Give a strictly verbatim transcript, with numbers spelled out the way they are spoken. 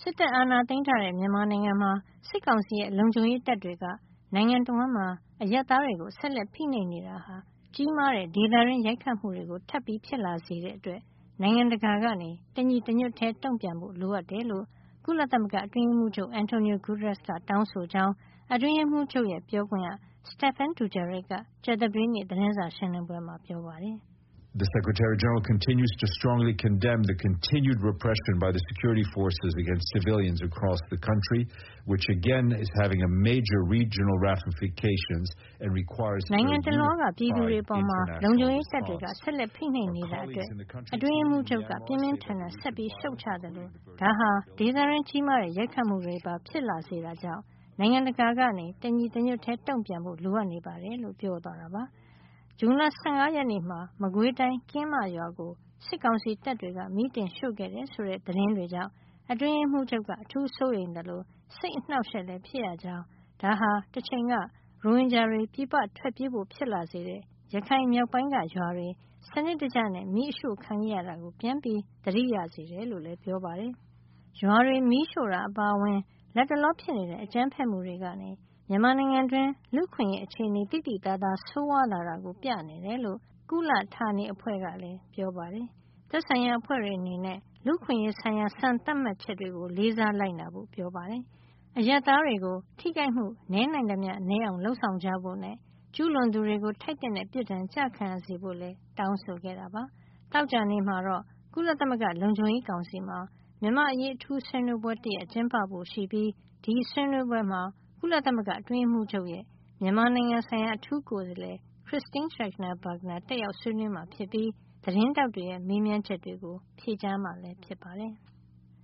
စစ်တပ်အာဏာသိမ်းထားတဲ့မြန်မာနိုင်ငံမှာစစ်ကောင်စီရဲ့လုံခြုံရေးတပ်တွေကနိုင်ငံတော်မှာအရပ်သားတွေကိုဆက်လက်ဖိနှိပ်နေတာဟာကြီးမားတဲ့ဒေသရင်းရိုက်ခတ်မှုတွေကိုထပ်ပြီးဖြစ်လာစေတဲ့အတွက်နိုင်ငံတကာကနေတညီတညွတ်ထဲတုံ့ပြန်ဖို့လိုအပ်တယ်လို့ကုလသမဂ္ဂအတွင်းရေးမှူးချုပ်အန်တိုနီယိုဂူရက်စ်ကတောင်းဆိုကြောင်းအတွင်းရေးမှူးချုပ်ရဲ့ပြောခွင့်ရ Stéphane Dujarric ကကြာသပတေးနေ့သတင်းစာရှင်းလင်းပွဲမှာပြောပါတယ်။ The Secretary General continues to strongly condemn the continued repression by the security forces against civilians across the country, which again is having a major regional ramifications and requires နိုင်ငံတလွှားကပြည်သူတွေအပေါ်မှာလုံခြုံရေးတပ်တွေကဆက်လက်ဖိနှိပ်နေတာအတွက်အတွင်းရေးမှူးချုပ်ကပြင်းပြင်းထန်ထန်ဆက်ပြီးရှုတ်ချတယ်လို့ဒါဟာဒေသရင်းကြီးမားတဲ့ရိုက်ခတ်မှုတွေပါဖြစ်လာစေတာကြောင့်နိုင်ငံတကာကနေတညီတညွတ်ထဲတုံ့ပြန်ဖို့လိုအပ်နေပါတယ်လို့ပြောသွားတာပါ။ဇွန်လ၁၅ရက်နေ့မှာမကွေးတိုင်းကင်းမရွာကိုစစ်ကောင်စီတပ်တွေကမီးတင်ရှို့ခဲ့တယ်ဆိုတဲ့သတင်းတွေကြောင့်အတွင်းရေးမှူးချုပ်ကအထူးစိုးရိမ်တယ်လို့စိတ်အနှောက်အယှက်လည်းဖြစ်ရကြောင်းဒါဟာတစ်ချိန်ကရိုဟင်ဂျာတွေပြပထွက်ပြေးဖို့ဖြစ်လာစေတဲ့ရခိုင်မြောက်ပိုင်းကရွာတွေစနစ်တကျနဲ့မီးအရှို့ခံရတာကိုပြန်ပြီးသတိရစေတယ်လို့လည်းပြောပါတယ်။ရွာတွေမီးရှို့တာအပါအဝင်လက်တလောဖြစ်နေတဲ့အကြမ်းဖက်မှုတွေကနေမြန်မာနိုင်ငံတွင်းလူခွင့်ရေးအခြေအနေတိတိသားသားဆိုးဝါးလာတာကိုပြနေတယ်လို့ကုလဌာနေအဖွဲ့ကလည်းပြောပါတယ်။သက်ဆိုင်ရာအဖွဲ့တွေအနေနဲ့လူခွင့်ရေးဆိုင်ရာစံသတ်မှတ်ချက်တွေကိုလေးစားလိုက်နာဖို့ပြောပါတယ်။အရပ်သားတွေကိုထိခိုက်မှုနည်းနိုင်သမျှနည်းအောင်လှုံ့ဆော်ကြဖို့နဲ့ကျူးလွန်သူတွေကိုထိုက်တဲ့ပြစ်ဒဏ်ကြခံရစေဖို့လည်းတောင်းဆိုခဲ့တာပါ။တောက်ကြနေမှာတော့ကုလသမဂ္ဂလုံခြုံရေးကောင်စီမှာမြန်မာအရေးအထူးဆွေးနွေးပွဲတရက်ကျင်းပဖို့ရှိပြီးဒီဆွေးနွေးပွဲမှာကုလသမဂ္ဂအတွင်းရေးမှူးချုပ်ရဲ့မြန်မာနိုင်ငံဆိုင်ရာအထူးကိုယ်စားလှယ် Christine Schraner Burgener တက်ရောက်ဆွေးနွေးမှာဖြစ်ပြီးသတင်းတောက်တွေရဲ့မေးမြန်းချက်တွေကိုဖြေကြားမှာလည်းဖြစ်ပါတယ်။